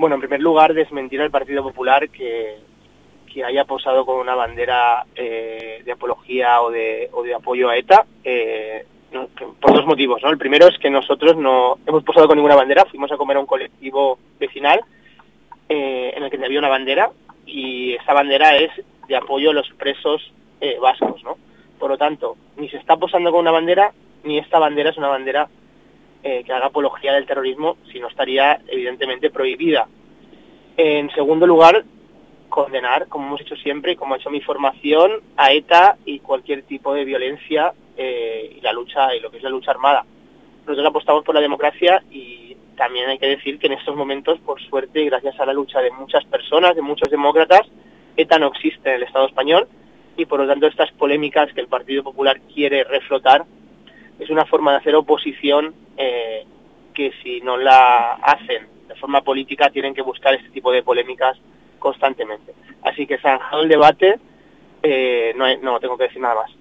Bueno, en primer lugar, desmentir al Partido Popular que haya posado con una bandera de apología o de apoyo a ETA, no, por dos motivos, ¿no? El primero es que nosotros no hemos posado con ninguna bandera, fuimos a comer a un colectivo vecinal en el que había una bandera, y esa bandera es de apoyo a los presos vascos, ¿no? Por lo tanto, ni se está posando con una bandera, ni esta bandera es una bandera que haga apología del terrorismo, sino estaría evidentemente prohibida. En segundo lugar, condenar, como hemos hecho siempre y como ha hecho mi formación, a ETA y cualquier tipo de violencia y la lucha, y lo que es la lucha armada. Nosotros apostamos por la democracia, y también hay que decir que en estos momentos, por suerte y gracias a la lucha de muchas personas, de muchos demócratas, ETA no existe en el Estado español, y por lo tanto estas polémicas que el Partido Popular quiere reflotar es una forma de hacer oposición que si no la hacen de forma política tienen que buscar este tipo de polémicas constantemente. Así que zanjado el debate, no tengo que decir nada más.